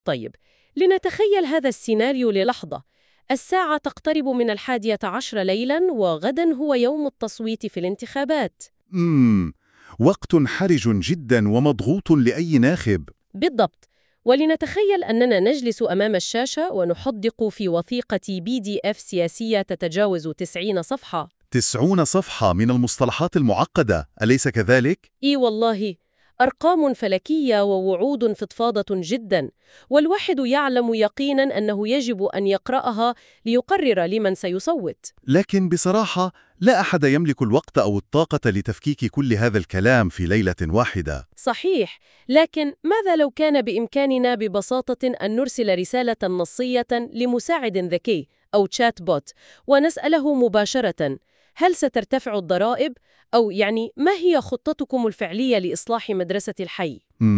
طيب، لنتخيل هذا السيناريو للحظة. الساعة تقترب من 11 ليلاً، وغداً هو يوم التصويت في الانتخابات. مم. وقت حرج جدا ومضغوط لأي ناخب. بالضبط. ولنتخيل أننا نجلس أمام الشاشة ونحدق في وثيقة PDF سياسية تتجاوز 90 صفحة. 90 صفحة من المصطلحات المعقدة، أليس كذلك؟ إي والله، أرقام فلكية ووعود فضفاضة جدا، والواحد يعلم يقينا أنه يجب أن يقرأها ليقرر لمن سيصوت. لكن بصراحة لا أحد يملك الوقت أو الطاقة لتفكيك كل هذا الكلام في ليلة واحدة. صحيح، لكن ماذا لو كان بإمكاننا ببساطة أن نرسل رسالة نصية لمساعد ذكي أو تشات بوت ونسأله مباشرة: هل سترتفع الضرائب؟ أو ما هي خطتكم الفعلية لإصلاح مدرسة الحي؟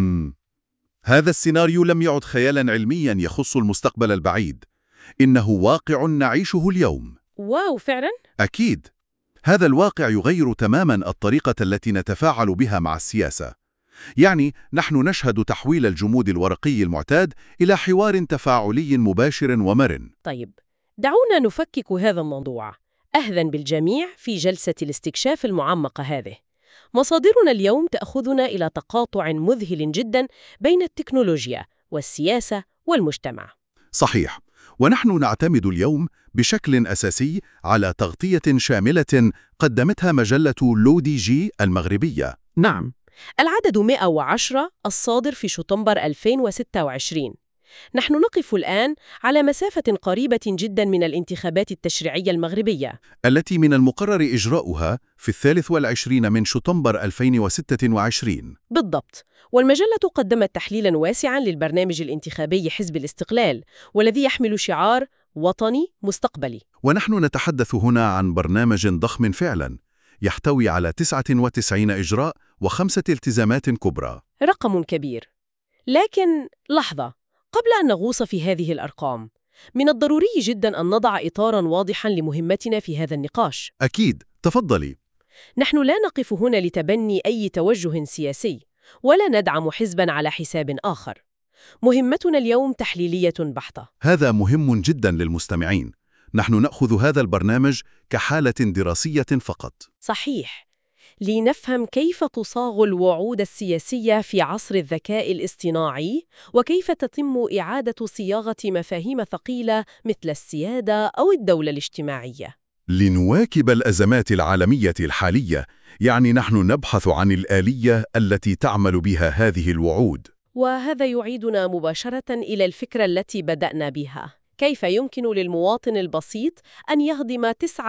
هذا السيناريو لم يعد خيالا علميا يخص المستقبل البعيد، إنه واقع نعيشه اليوم. واو، فعلا؟ أكيد. هذا الواقع يغير تماما الطريقة التي نتفاعل بها مع السياسة. يعني نحن نشهد تحويل الجمود الورقي المعتاد إلى حوار تفاعلي مباشر ومرن. طيب، دعونا نفكك هذا الموضوع. أهلا بالجميع في جلسة الاستكشاف المعمقة هذه. مصادرنا اليوم تأخذنا إلى تقاطع مذهل جدا بين التكنولوجيا والسياسة والمجتمع. صحيح. ونحن نعتمد اليوم بشكل أساسي على تغطية شاملة قدمتها مجلة لودي جي المغربية. نعم، العدد 110 الصادر في شتنبر 2026. نحن نقف الآن على مسافة قريبة جدا من الانتخابات التشريعية المغربية، التي من المقرر إجراؤها في 23 من شتنبر 2026. بالضبط. والمجلة قدمت تحليلاً واسعاً للبرنامج الانتخابي حزب الاستقلال، والذي يحمل شعار وطني مستقبلي. ونحن نتحدث هنا عن برنامج ضخم فعلاً، يحتوي على 99 إجراء و5 التزامات كبرى. رقم كبير. لكن لحظة، قبل أن نغوص في هذه الأرقام، من الضروري جداً أن نضع إطاراً واضحاً لمهمتنا في هذا النقاش. أكيد، تفضلي. نحن لا نقف هنا لتبني أي توجه سياسي، ولا ندعم حزباً على حساب آخر. مهمتنا اليوم تحليلية بحتة. هذا مهم جدا للمستمعين. نحن نأخذ هذا البرنامج كحالة دراسية فقط. صحيح، لنفهم كيف تصاغ الوعود السياسية في عصر الذكاء الاصطناعي، وكيف تتم إعادة صياغة مفاهيم ثقيلة مثل السيادة أو الدولة الاجتماعية. لنواكب الأزمات العالمية الحالية، يعني نحن نبحث عن الآلية التي تعمل بها هذه الوعود. وهذا يعيدنا مباشرة إلى الفكرة التي بدأنا بها: كيف يمكن للمواطن البسيط أن يهضم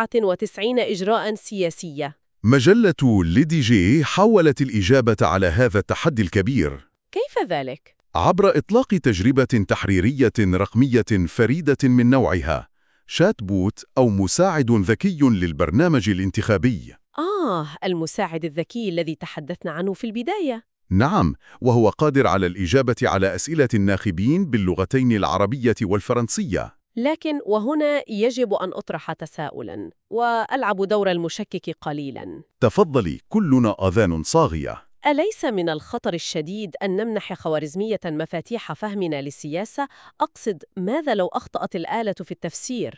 99 إجراء سياسية؟ مجلة ليدي جي حاولت الإجابة على هذا التحدي الكبير. كيف ذلك؟ عبر إطلاق تجربة تحريرية رقمية فريدة من نوعها، شات بوت أو مساعد ذكي للبرنامج الانتخابي. المساعد الذكي الذي تحدثنا عنه في البداية. نعم، وهو قادر على الإجابة على أسئلة الناخبين باللغتين العربية والفرنسية. لكن وهنا يجب أن أطرح تساؤلاً وألعب دور المشكك قليلاً. تفضلي، كلنا آذان صاغية. أليس من الخطر الشديد أن نمنح خوارزمية مفاتيح فهمنا للسياسة؟ أقصد، ماذا لو أخطأت الآلة في التفسير؟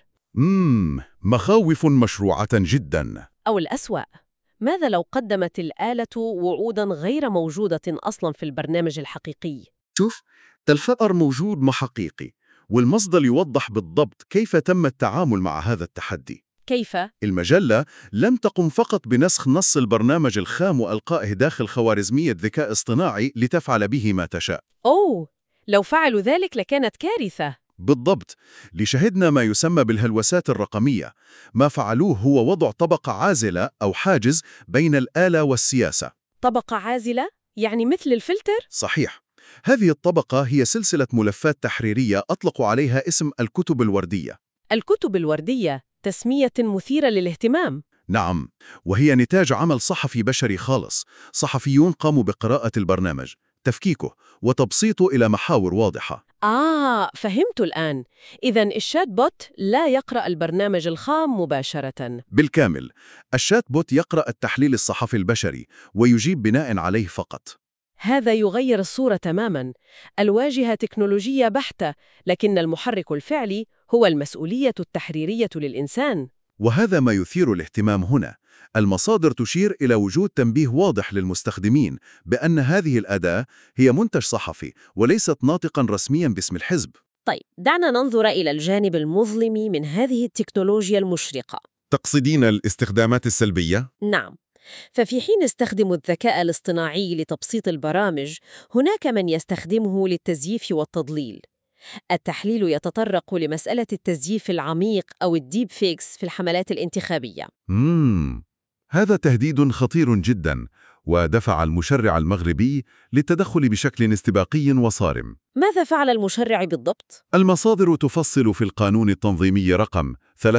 مخاوف مشروعة جدا. أو الأسوأ، ماذا لو قدمت الآلة وعوداً غير موجودة أصلاً في البرنامج الحقيقي؟ شوف، ده الفقر موجود وحقيقي، والمصدر يوضح بالضبط كيف تم التعامل مع هذا التحدي. كيف؟ المجلة لم تقم فقط بنسخ نص البرنامج الخام وإلقائه داخل خوارزمية ذكاء اصطناعي لتفعل به ما تشاء. لو فعلوا ذلك لكانت كارثة. بالضبط. لشهدنا ما يسمى بالهلوسات الرقمية. ما فعلوه هو وضع طبقة عازلة أو حاجز بين الآلة والسياسة. طبقة عازلة؟ يعني مثل الفلتر؟ صحيح. هذه الطبقة هي سلسلة ملفات تحريرية أطلقوا عليها اسم الكتب الوردية. الكتب الوردية، تسمية مثيرة للاهتمام. نعم، وهي نتاج عمل صحفي بشري خالص. صحفيون قاموا بقراءة البرنامج، تفكيكه وتبسيطه إلى محاور واضحة. فهمت الآن. إذن الشات بوت لا يقرأ البرنامج الخام مباشرة. بالكامل. الشات بوت يقرأ التحليل الصحفي البشري ويجيب بناء عليه فقط. هذا يغير الصورة تماماً. الواجهة تكنولوجية بحتة، لكن المحرك الفعلي هو المسؤولية التحريرية للإنسان. وهذا ما يثير الاهتمام هنا. المصادر تشير إلى وجود تنبيه واضح للمستخدمين بأن هذه الأداة هي منتج صحفي وليست ناطقاً رسمياً باسم الحزب. طيب، دعنا ننظر إلى الجانب المظلم من هذه التكنولوجيا المشرقة. تقصدين الاستخدامات السلبية؟ نعم، ففي حين يستخدم الذكاء الاصطناعي لتبسيط البرامج، هناك من يستخدمه للتزييف والتضليل. التحليل يتطرق لمسألة التزييف العميق أو الديب فيكس في الحملات الانتخابية. هذا تهديد خطير جدا، ودفع المشرع المغربي للتدخل بشكل استباقي وصارم. ماذا فعل المشرع بالضبط؟ المصادر تفصل في القانون التنظيمي رقم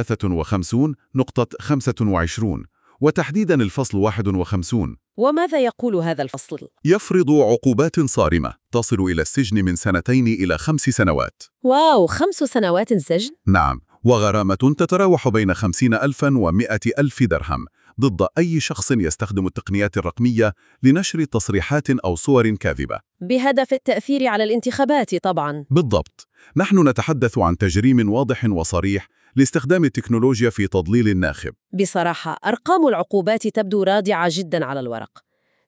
53.25 وتحديداً الفصل 51. وماذا يقول هذا الفصل؟ يفرض عقوبات صارمة تصل إلى السجن من 2 إلى 5 سنوات. واو، 5 سنوات سجن؟ نعم، وغرامة تتراوح بين 50,000 و100,000 درهم ضد أي شخص يستخدم التقنيات الرقمية لنشر تصريحات أو صور كاذبة بهدف التأثير على الانتخابات طبعاً. بالضبط. نحن نتحدث عن تجريم واضح وصريح لاستخدام التكنولوجيا في تضليل الناخب. بصراحة، أرقام العقوبات تبدو رادعة جداً على الورق.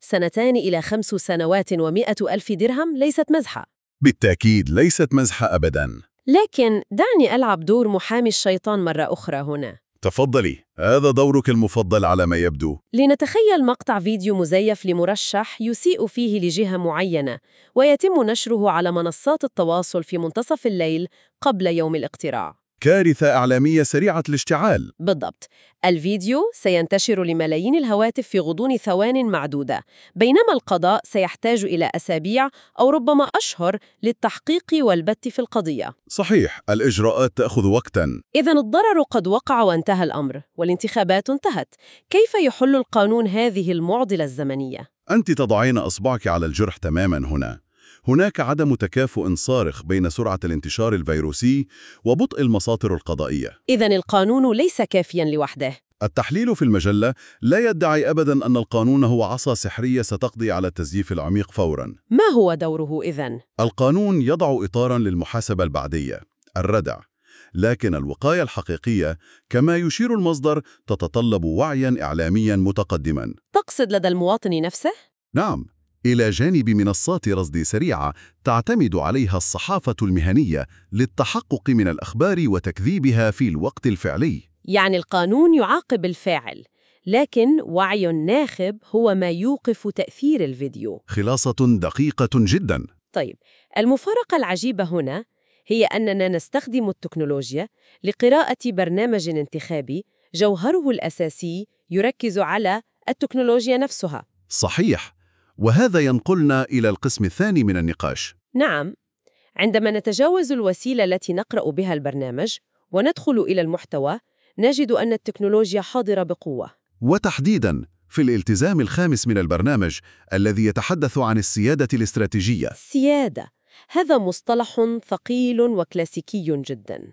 2 إلى 5 سنوات و100,000 درهم ليست مزحة. بالتأكيد ليست مزحة أبداً. لكن دعني ألعب دور محامي الشيطان مرة أخرى هنا. تفضلي، هذا دورك المفضل على ما يبدو. لنتخيل مقطع فيديو مزيف لمرشح يسيء فيه لجهة معينة، ويتم نشره على منصات التواصل في منتصف الليل قبل يوم الاقتراع. كارثة إعلامية سريعة الاشتعال. بالضبط. الفيديو سينتشر لملايين الهواتف في غضون ثوان معدودة، بينما القضاء سيحتاج إلى أسابيع أو ربما أشهر للتحقيق والبت في القضية. صحيح، الإجراءات تأخذ وقتاً. إذن الضرر قد وقع وانتهى الأمر، والانتخابات انتهت. كيف يحل القانون هذه المعضلة الزمنية؟ أنت تضعين أصبعك على الجرح تماماً هنا. هناك عدم تكافؤ صارخ بين سرعة الانتشار الفيروسي وبطء المساطر القضائية. إذن القانون ليس كافياً لوحده. التحليل في المجلة لا يدعي أبداً أن القانون هو عصا سحرية ستقضي على التزييف العميق فوراً. ما هو دوره إذن؟ القانون يضع إطاراً للمحاسبة البعدية، الردع، لكن الوقاية الحقيقية كما يشير المصدر تتطلب وعياً إعلامياً متقدماً. تقصد لدى المواطن نفسه؟ نعم، إلى جانب منصات رصد سريعة تعتمد عليها الصحافة المهنية للتحقق من الأخبار وتكذيبها في الوقت الفعلي. يعني القانون يعاقب الفاعل، لكن وعي الناخب هو ما يوقف تأثير الفيديو. خلاصة دقيقة جداً. طيب، المفارقة العجيبة هنا هي أننا نستخدم التكنولوجيا لقراءة برنامج انتخابي جوهره الأساسي يركز على التكنولوجيا نفسها. صحيح، وهذا ينقلنا إلى القسم الثاني من النقاش. نعم، عندما نتجاوز الوسيلة التي نقرأ بها البرنامج وندخل إلى المحتوى، نجد أن التكنولوجيا حاضرة بقوة. وتحديداً في الالتزام الخامس من البرنامج الذي يتحدث عن السيادة الاستراتيجية. السيادة، هذا مصطلح ثقيل وكلاسيكي جداً.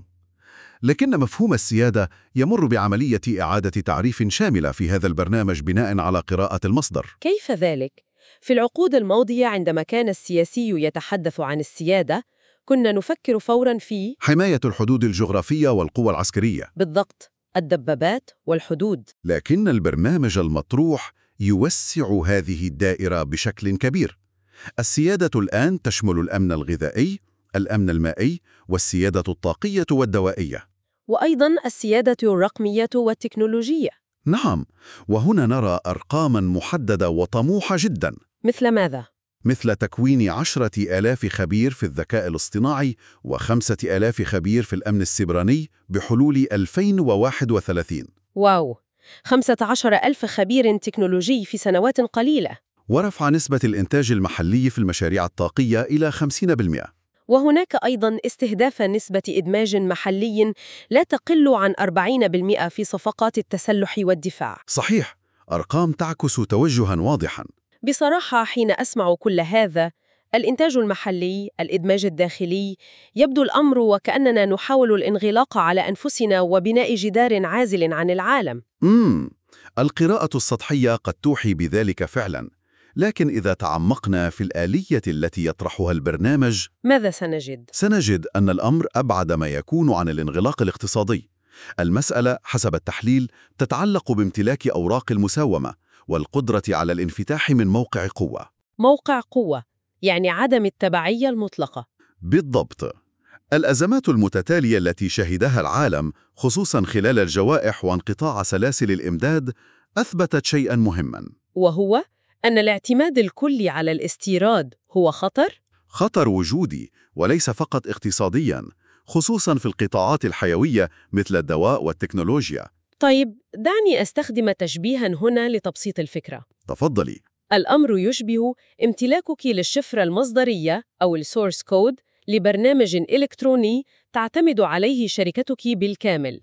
لكن مفهوم السيادة يمر بعملية إعادة تعريف شاملة في هذا البرنامج بناء على قراءة المصدر. كيف ذلك؟ في العقود الماضية عندما كان السياسي يتحدث عن السيادة، كنا نفكر فوراً في حماية الحدود الجغرافية والقوى العسكرية. بالضبط، الدبابات والحدود. لكن البرنامج المطروح يوسع هذه الدائرة بشكل كبير. السيادة الآن تشمل الأمن الغذائي، الأمن المائي، والسيادة الطاقية والدوائية، وأيضاً السيادة الرقمية والتكنولوجية. نعم، وهنا نرى أرقاماً محددة وطموحة جداً. مثل ماذا؟ مثل تكوين 10,000 خبير في الذكاء الاصطناعي و5,000 خبير في الأمن السيبراني بحلول 2031. واو، 15,000 خبير تكنولوجي في سنوات قليلة. ورفع نسبة الإنتاج المحلي في المشاريع الطاقية إلى 50%. وهناك أيضاً استهداف نسبة إدماج محلي لا تقل عن 40% في صفقات التسلح والدفاع. صحيح، أرقام تعكس توجهاً واضحاً. بصراحة، حين أسمع كل هذا، الإنتاج المحلي، الإدماج الداخلي، يبدو الأمر وكأننا نحاول الانغلاق على أنفسنا وبناء جدار عازل عن العالم. القراءة السطحية قد توحي بذلك فعلاً، لكن إذا تعمقنا في الآلية التي يطرحها البرنامج، ماذا سنجد؟ سنجد أن الأمر أبعد ما يكون عن الانغلاق الاقتصادي. المسألة حسب التحليل تتعلق بامتلاك أوراق المساومة والقدرة على الانفتاح من موقع قوة. موقع قوة، يعني عدم التبعية المطلقة. بالضبط. الأزمات المتتالية التي شهدها العالم خصوصاً خلال الجوائح وانقطاع سلاسل الإمداد أثبتت شيئاً مهماً، وهو أن الاعتماد الكلي على الاستيراد هو خطر؟ خطر وجودي وليس فقط اقتصادياً، خصوصاً في القطاعات الحيوية مثل الدواء والتكنولوجيا. طيب، دعني أستخدم تشبيهاً هنا لتبسيط الفكرة. تفضلي. الأمر يشبه امتلاكك للشفرة المصدرية أو السورس كود لبرنامج إلكتروني تعتمد عليه شركتك بالكامل،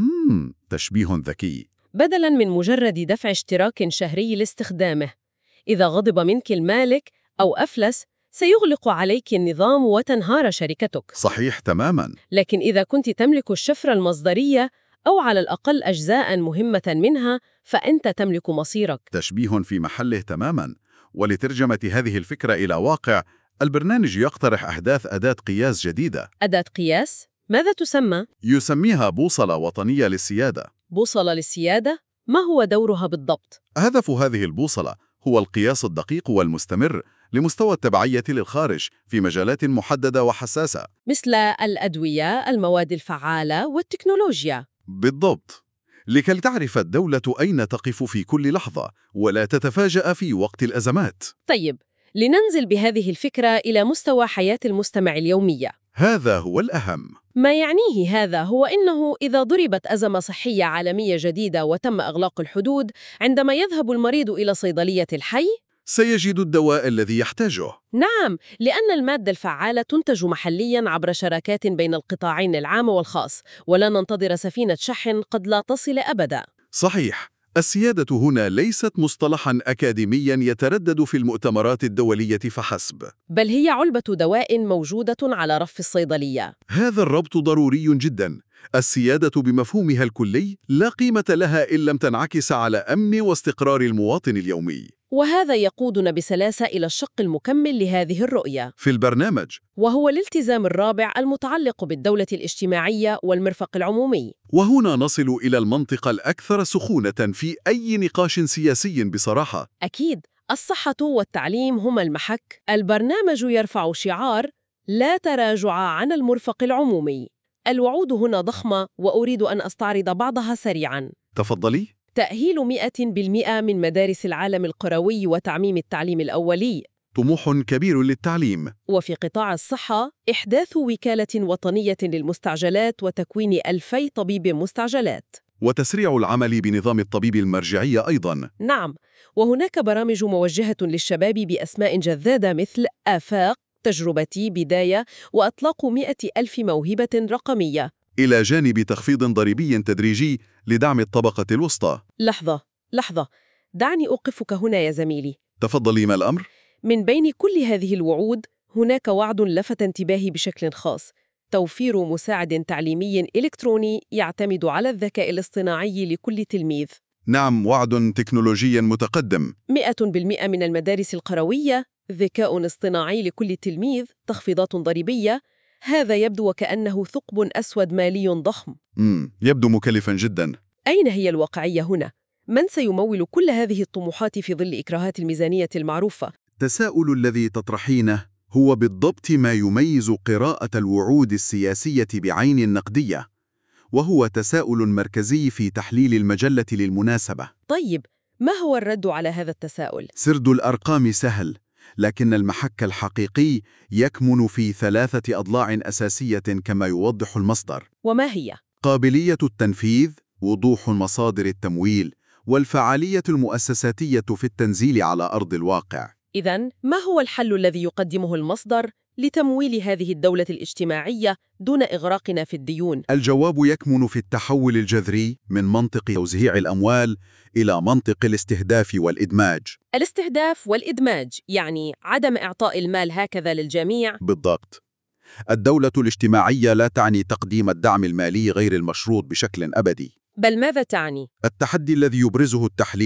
تشبيه ذكي. بدلاً من مجرد دفع اشتراك شهري لاستخدامه. إذا غضب منك المالك أو أفلس، سيغلق عليك النظام وتنهار شركتك. صحيح تماماً. لكن إذا كنت تملك الشفرة المصدرية أو على الأقل أجزاء مهمة منها، فأنت تملك مصيرك. تشبيه في محله تماماً. ولترجمة هذه الفكرة إلى واقع، البرنامج يقترح إحداث أداة قياس جديدة. أداة قياس؟ ماذا تسمى؟ يسميها بوصلة وطنية للسيادة. بوصلة للسيادة؟ ما هو دورها بالضبط؟ هدف هذه البوصلة هو القياس الدقيق والمستمر لمستوى التبعية للخارج في مجالات محددة وحساسة، مثل الأدوية، المواد الفعالة والتكنولوجيا. بالضبط، لكي تعرف الدولة أين تقف في كل لحظة ولا تتفاجأ في وقت الأزمات. طيب، لننزل بهذه الفكرة إلى مستوى حياة المستمع اليومية. هذا هو الأهم. ما يعنيه هذا هو إنه إذا ضربت أزمة صحية عالمية جديدة وتم إغلاق الحدود، عندما يذهب المريض إلى صيدلية الحي، سيجد الدواء الذي يحتاجه. نعم، لأن المادة الفعالة تنتج محلياً عبر شراكات بين القطاعين العام والخاص، ولا ننتظر سفينة شحن قد لا تصل أبداً. صحيح. السيادة هنا ليست مصطلحاً أكاديمياً يتردد في المؤتمرات الدولية فحسب، بل هي علبة دواء موجودة على رف الصيدلية. هذا الربط ضروري جداً. السيادة بمفهومها الكلي لا قيمة لها إن لم تنعكس على أمن واستقرار المواطن اليومي. وهذا يقودنا بسلاسة إلى الشق المكمل لهذه الرؤية، في البرنامج، وهو الالتزام الرابع المتعلق بالدولة الاجتماعية والمرفق العمومي. وهنا نصل إلى المنطقة الأكثر سخونة في أي نقاش سياسي بصراحة. أكيد، الصحة والتعليم هما المحك. البرنامج يرفع شعار لا تراجع عن المرفق العمومي. الوعود هنا ضخمة وأريد أن أستعرض بعضها سريعاً. تفضلي. تأهيل 100% من مدارس العالم القروي وتعميم التعليم الأولي. طموح كبير للتعليم. وفي قطاع الصحة، إحداث وكالة وطنية للمستعجلات وتكوين 2000 طبيب مستعجلات. وتسريع العمل بنظام الطبيب المرجعي أيضاً. نعم، وهناك برامج موجهة للشباب بأسماء جذابة مثل آفاق، تجربتي، بداية، وأطلاق 100,000 موهبة رقمية، إلى جانب تخفيض ضريبي تدريجي لدعم الطبقة الوسطى. لحظة، دعني أوقفك هنا يا زميلي. تفضلي، ما الأمر؟ من بين كل هذه الوعود، هناك وعد لفت انتباهي بشكل خاص: توفير مساعد تعليمي إلكتروني يعتمد على الذكاء الاصطناعي لكل تلميذ. نعم، وعد تكنولوجي متقدم. 100% من المدارس القروية، ذكاء اصطناعي لكل تلميذ، تخفيضات ضريبية. هذا يبدو وكأنه ثقب أسود مالي ضخم. يبدو مكلفا جدا. أين هي الواقعية هنا؟ من سيمول كل هذه الطموحات في ظل إكراهات الميزانية المعروفة؟ التساؤل الذي تطرحينه هو بالضبط ما يميز قراءة الوعود السياسية بعين النقدية، وهو تساؤل مركزي في تحليل المجلة للمناسبة. طيب، ما هو الرد على هذا التساؤل؟ سرد الأرقام سهل، لكن المحك الحقيقي يكمن في 3 أضلاع أساسية كما يوضح المصدر. وما هي؟ قابلية التنفيذ، وضوح مصادر التمويل، والفعالية المؤسساتية في التنزيل على أرض الواقع. إذن، ما هو الحل الذي يقدمه المصدر لتمويل هذه الدولة الاجتماعية دون إغراقنا في الديون؟ الجواب يكمن في التحول الجذري من منطق توزيع الأموال إلى منطق الاستهداف والإدماج. الاستهداف والإدماج يعني عدم إعطاء المال هكذا للجميع؟ بالضبط. الدولة الاجتماعية لا تعني تقديم الدعم المالي غير المشروط بشكل أبدي. بل ماذا تعني؟ التحدي الذي يبرزه التحليل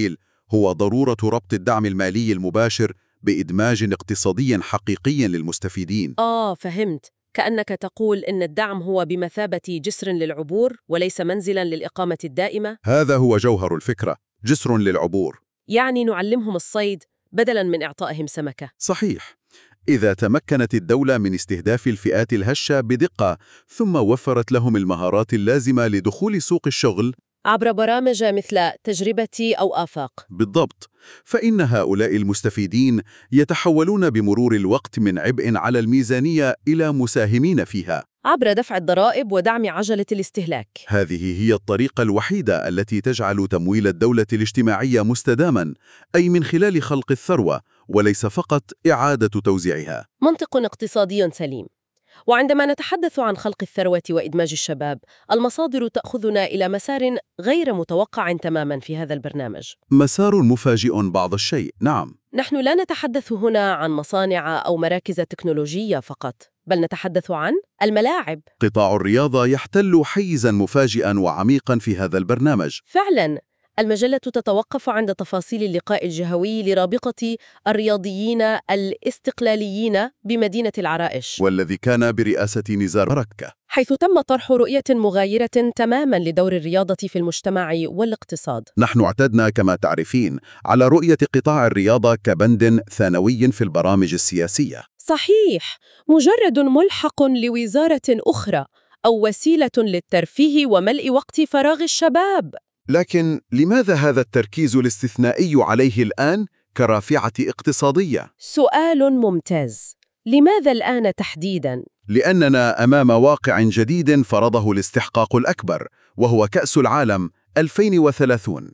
هو ضرورة ربط الدعم المالي المباشر بإدماج اقتصادي حقيقي للمستفيدين. فهمت. كأنك تقول إن الدعم هو بمثابة جسر للعبور وليس منزلاً للإقامة الدائمة؟ هذا هو جوهر الفكرة، جسر للعبور. يعني نعلمهم الصيد بدلاً من إعطائهم سمكة. صحيح. إذا تمكنت الدولة من استهداف الفئات الهشة بدقة ثم وفرت لهم المهارات اللازمة لدخول سوق الشغل عبر برامج مثل تجربتي أو آفاق. بالضبط، فإن هؤلاء المستفيدين يتحولون بمرور الوقت من عبء على الميزانية إلى مساهمين فيها. عبر دفع الضرائب ودعم عجلة الاستهلاك. هذه هي الطريقة الوحيدة التي تجعل تمويل الدولة الاجتماعية مستداما، أي من خلال خلق الثروة وليس فقط إعادة توزيعها. منطق اقتصادي سليم. وعندما نتحدث عن خلق الثروة وإدماج الشباب، المصادر تأخذنا إلى مسار غير متوقع تماما في هذا البرنامج. مسار مفاجئ بعض الشيء، نعم. نحن لا نتحدث هنا عن مصانع أو مراكز تكنولوجية فقط، بل نتحدث عن الملاعب. قطاع الرياضة يحتل حيزاً مفاجئاً وعميقاً في هذا البرنامج. فعلاً، المجلة تتوقف عند تفاصيل اللقاء الجهوي لرابطة الرياضيين الاستقلاليين بمدينة العرائش، والذي كان برئاسة نزار بركة، حيث تم طرح رؤية مغايرة تماماً لدور الرياضة في المجتمع والاقتصاد. نحن اعتدنا كما تعرفين على رؤية قطاع الرياضة كبند ثانوي في البرامج السياسية. صحيح، مجرد ملحق لوزارة أخرى أو وسيلة للترفيه وملء وقت فراغ الشباب. لكن لماذا هذا التركيز الاستثنائي عليه الآن كرافعة اقتصادية؟ سؤال ممتاز. لماذا الآن تحديداً؟ لأننا أمام واقع جديد فرضه الاستحقاق الأكبر، وهو كأس العالم 2030.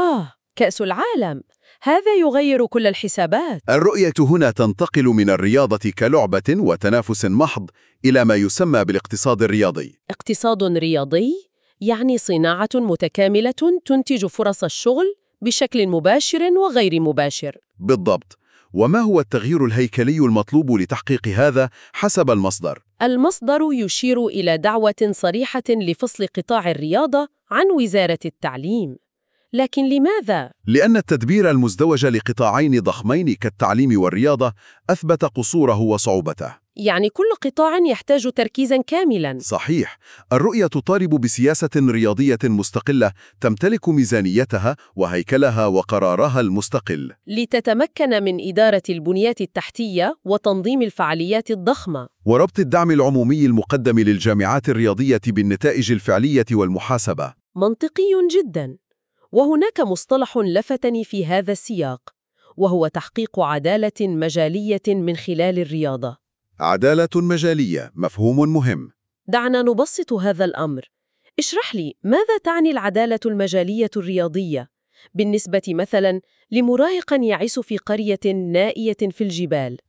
كأس العالم، هذا يغير كل الحسابات. الرؤية هنا تنتقل من الرياضة كلعبة وتنافس محض إلى ما يسمى بالاقتصاد الرياضي. اقتصاد رياضي يعني صناعة متكاملة تنتج فرص الشغل بشكل مباشر وغير مباشر. بالضبط. وما هو التغيير الهيكلي المطلوب لتحقيق هذا حسب المصدر؟ المصدر يشير إلى دعوة صريحة لفصل قطاع الرياضة عن وزارة التعليم. لكن لماذا؟ لأن التدبير المزدوج لقطاعين ضخمين كالتعليم والرياضة أثبت قصوره وصعوبته. يعني كل قطاع يحتاج تركيزاً كاملاً. صحيح. الرؤية تطالب بسياسة رياضية مستقلة تمتلك ميزانيتها وهيكلها وقرارها المستقل، لتتمكن من إدارة البنيات التحتية وتنظيم الفعاليات الضخمة، وربط الدعم العمومي المقدم للجامعات الرياضية بالنتائج الفعلية والمحاسبة. منطقي جداً. وهناك مصطلح لفتني في هذا السياق، وهو تحقيق عدالة مجالية من خلال الرياضة. عدالة مجالية، مفهوم مهم. دعنا نبسط هذا الأمر. اشرح لي، ماذا تعني العدالة المجالية الرياضية بالنسبة مثلاً لمراهق يعيش في قرية نائية في الجبال؟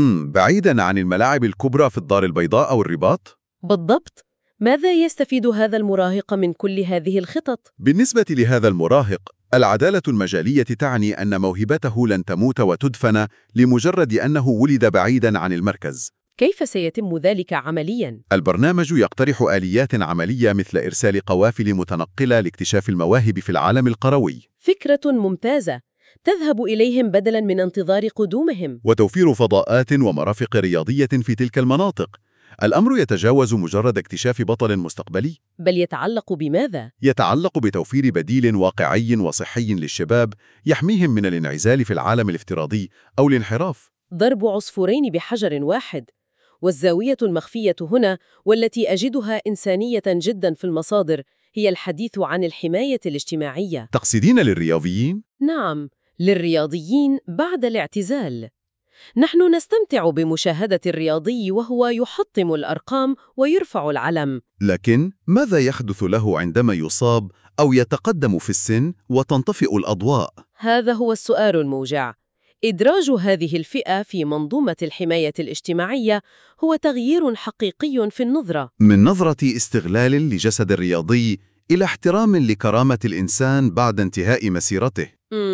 بعيداً عن الملاعب الكبرى في الدار البيضاء أو الرباط؟ بالضبط. ماذا يستفيد هذا المراهق من كل هذه الخطط؟ بالنسبة لهذا المراهق، العدالة المجالية تعني أن موهبته لن تموت وتدفن لمجرد أنه ولد بعيداً عن المركز. كيف سيتم ذلك عملياً؟ البرنامج يقترح آليات عملية مثل إرسال قوافل متنقلة لاكتشاف المواهب في العالم القروي. فكرة ممتازة. تذهب إليهم بدلاً من انتظار قدومهم. وتوفير فضاءات ومرافق رياضية في تلك المناطق. الأمر يتجاوز مجرد اكتشاف بطل مستقبلي، بل يتعلق بماذا؟ يتعلق بتوفير بديل واقعي وصحي للشباب يحميهم من الانعزال في العالم الافتراضي أو الانحراف. ضرب عصفورين بحجر واحد. والزاوية المخفية هنا، والتي أجدها إنسانية جدا في المصادر، هي الحديث عن الحماية الاجتماعية. تقصدين للرياضيين؟ نعم، للرياضيين بعد الاعتزال. نحن نستمتع بمشاهدة الرياضي وهو يحطم الأرقام ويرفع العلم. لكن ماذا يحدث له عندما يصاب أو يتقدم في السن وتنطفئ الأضواء؟ هذا هو السؤال الموجع. إدراج هذه الفئة في منظومة الحماية الاجتماعية هو تغيير حقيقي في النظرة، من نظرة استغلال لجسد الرياضي إلى احترام لكرامة الإنسان بعد انتهاء مسيرته.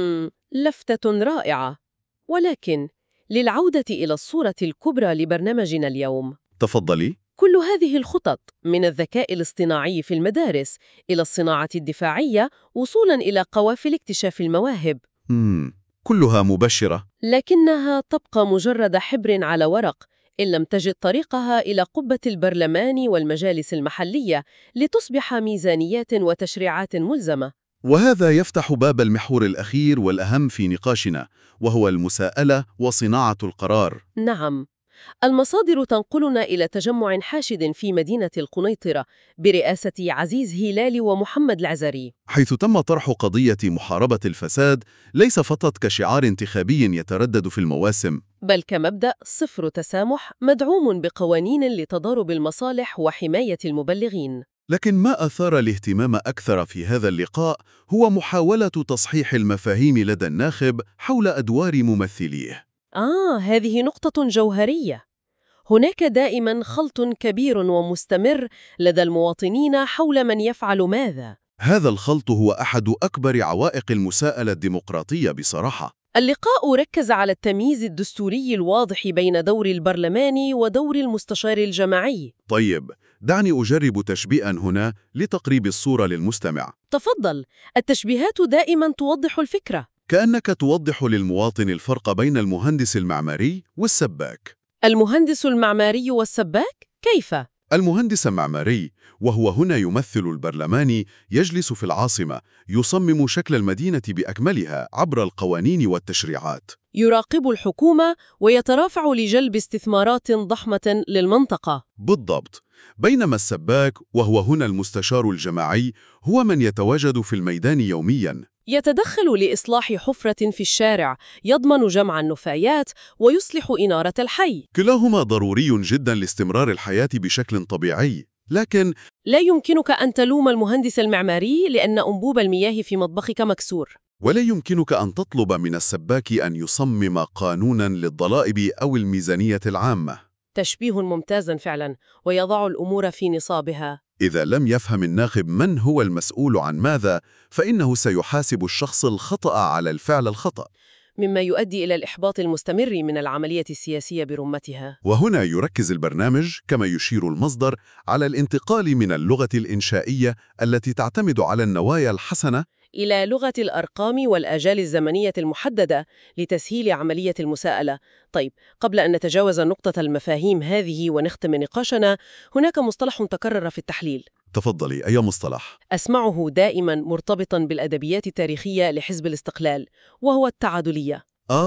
لفتة رائعة. ولكن للعودة إلى الصورة الكبرى لبرنامجنا اليوم. تفضلي. كل هذه الخطط، من الذكاء الاصطناعي في المدارس إلى الصناعة الدفاعية وصولاً إلى قوافل اكتشاف المواهب، كلها مبشرة. لكنها تبقى مجرد حبر على ورق إن لم تجد طريقها إلى قبة البرلمان والمجالس المحلية لتصبح ميزانيات وتشريعات ملزمة. وهذا يفتح باب المحور الأخير والأهم في نقاشنا، وهو المساءلة وصناعة القرار. نعم، المصادر تنقلنا إلى تجمع حاشد في مدينة القنيطرة برئاسة عزيز هلال ومحمد العزري، حيث تم طرح قضية محاربة الفساد ليس فقط كشعار انتخابي يتردد في المواسم، بل كمبدأ صفر تسامح مدعوم بقوانين لتضارب المصالح وحماية المبلغين. لكن ما أثار الاهتمام أكثر في هذا اللقاء هو محاولة تصحيح المفاهيم لدى الناخب حول أدوار ممثليه. هذه نقطة جوهرية. هناك دائما خلط كبير ومستمر لدى المواطنين حول من يفعل ماذا. هذا الخلط هو أحد أكبر عوائق المساءلة الديمقراطية بصراحة. اللقاء ركز على التمييز الدستوري الواضح بين دور البرلمان ودور المستشار الجماعي. طيب، دعني أجرب تشبيئا هنا لتقريب الصورة للمستمع. تفضل، التشبيهات دائما توضح الفكرة. كأنك توضح للمواطن الفرق بين المهندس المعماري والسباك. المهندس المعماري والسباك؟ كيف؟ المهندس المعماري، وهو هنا يمثل البرلمان، يجلس في العاصمة، يصمم شكل المدينة بأكملها عبر القوانين والتشريعات. يراقب الحكومة ويترافع لجلب استثمارات ضخمة للمنطقة. بالضبط. بينما السباك، وهو هنا المستشار الجماعي، هو من يتواجد في الميدان يومياً. يتدخل لإصلاح حفرة في الشارع، يضمن جمع النفايات ويصلح إنارة الحي. كلاهما ضروري جداً لاستمرار الحياة بشكل طبيعي، لكن لا يمكنك أن تلوم المهندس المعماري لأن أنبوب المياه في مطبخك مكسور. ولا يمكنك أن تطلب من السباك أن يصمم قانوناً للضرائب أو الميزانية العامة. تشبيه ممتاز فعلا، ويضع الأمور في نصابها. إذا لم يفهم الناخب من هو المسؤول عن ماذا، فإنه سيحاسب الشخص الخطأ على الفعل الخطأ، مما يؤدي إلى الإحباط المستمر من العملية السياسية برمتها. وهنا يركز البرنامج كما يشير المصدر على الانتقال من اللغة الإنشائية التي تعتمد على النوايا الحسنة إلى لغة الأرقام والآجال الزمنية المحددة لتسهيل عملية المساءلة. طيب، قبل أن نتجاوز نقطة المفاهيم هذه ونختم نقاشنا، هناك مصطلح تكرر في التحليل. تفضلي، أي مصطلح؟ أسمعه دائما مرتبطا بالأدبيات التاريخية لحزب الاستقلال، وهو التعادلية.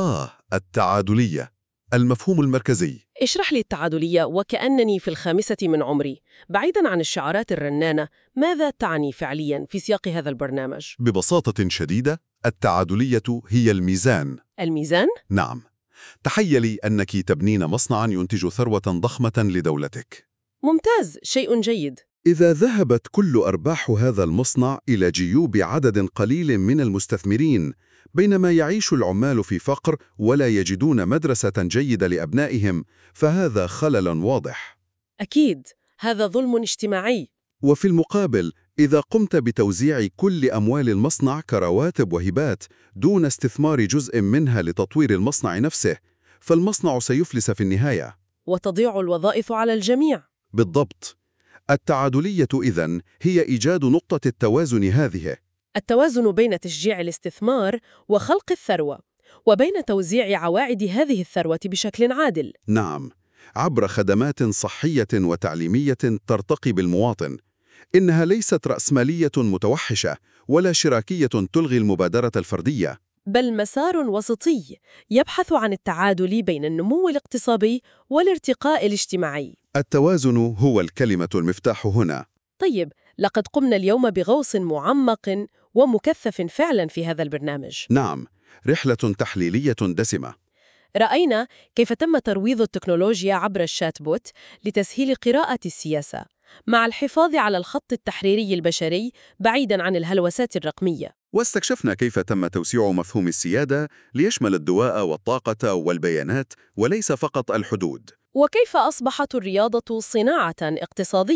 التعادلية، المفهوم المركزي. اشرح لي التعادلية وكأنني في الخامسة من عمري. بعيداً عن الشعارات الرنانة، ماذا تعني فعلياً في سياق هذا البرنامج؟ ببساطة شديدة، التعادلية هي الميزان. الميزان؟ نعم. تخيلي أنك تبنين مصنعاً ينتج ثروة ضخمة لدولتك. ممتاز، شيء جيد. إذا ذهبت كل أرباح هذا المصنع إلى جيوب عدد قليل من المستثمرين، بينما يعيش العمال في فقر ولا يجدون مدرسة جيدة لأبنائهم، فهذا خلل واضح. أكيد، هذا ظلم اجتماعي. وفي المقابل، إذا قمت بتوزيع كل أموال المصنع كرواتب وهبات دون استثمار جزء منها لتطوير المصنع نفسه، فالمصنع سيفلس في النهاية. وتضيع الوظائف على الجميع. بالضبط. التعادلية إذن هي إيجاد نقطة التوازن هذه. التوازن بين تشجيع الاستثمار وخلق الثروة، وبين توزيع عواعد هذه الثروة بشكل عادل. نعم، عبر خدمات صحية وتعليمية ترتقي بالمواطن. إنها ليست رأسمالية متوحشة ولا شراكية تلغي المبادرة الفردية، بل مسار وسطي يبحث عن التعادل بين النمو الاقتصادي والارتقاء الاجتماعي. التوازن هو الكلمة المفتاح هنا. طيب، لقد قمنا اليوم بغوص معمق ومكثف فعلا في هذا البرنامج. نعم، رحلة تحليلية دسمة. رأينا كيف تم ترويض التكنولوجيا عبر الشات بوت لتسهيل قراءة السياسة، مع الحفاظ على الخط التحريري البشري بعيداً عن الهلوسات الرقمية. واستكشفنا كيف تم توسيع مفهوم السيادة ليشمل الدواء والطاقة والبيانات وليس فقط الحدود. وكيف أصبحت الرياضة صناعة اقتصادية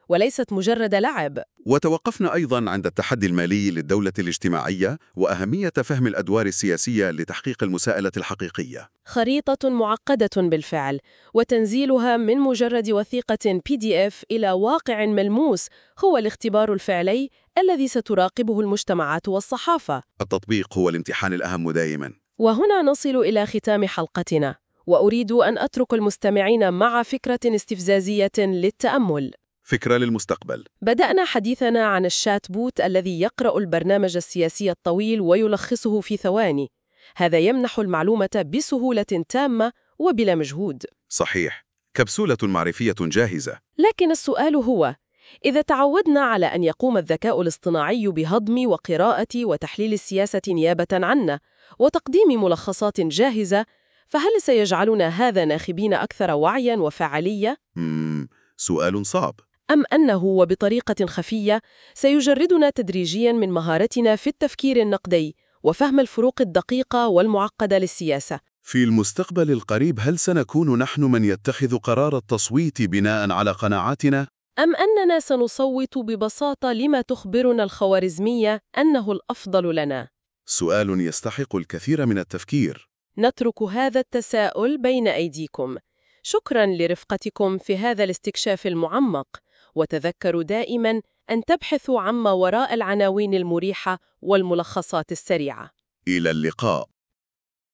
وليست مجرد لعب. وتوقفنا أيضاً عند التحدي المالي للدولة الاجتماعية وأهمية فهم الأدوار السياسية لتحقيق المساءلة الحقيقية. خريطة معقدة بالفعل، وتنزيلها من مجرد وثيقة PDF إلى واقع ملموس هو الاختبار الفعلي الذي ستراقبه المجتمعات والصحافة. التطبيق هو الامتحان الأهم دائماً. وهنا نصل إلى ختام حلقتنا، وأريد أن أترك المستمعين مع فكرة استفزازية للتأمل. فكرة للمستقبل. بدأنا حديثنا عن الشات بوت الذي يقرأ البرنامج السياسي الطويل ويلخصه في ثواني. هذا يمنح المعلومة بسهولة تامة وبلا مجهود. صحيح، كبسولة معرفية جاهزة. لكن السؤال هو، إذا تعودنا على أن يقوم الذكاء الاصطناعي بهضم وقراءة وتحليل السياسة نيابة عنا وتقديم ملخصات جاهزة، فهل سيجعلنا هذا ناخبين أكثر وعياً وفعالية؟ سؤال صعب. أم أنه وبطريقة خفية سيجردنا تدريجياً من مهارتنا في التفكير النقدي وفهم الفروق الدقيقة والمعقدة للسياسة؟ في المستقبل القريب هل سنكون نحن من يتخذ قرار التصويت بناء على قناعاتنا؟ أم أننا سنصوت ببساطة لما تخبرنا الخوارزمية أنه الأفضل لنا؟ سؤال يستحق الكثير من التفكير. نترك هذا التساؤل بين أيديكم. شكراً لرفقتكم في هذا الاستكشاف المعمق، وتذكروا دائماً أن تبحثوا عما وراء العناوين المريحة والملخصات السريعة. إلى اللقاء.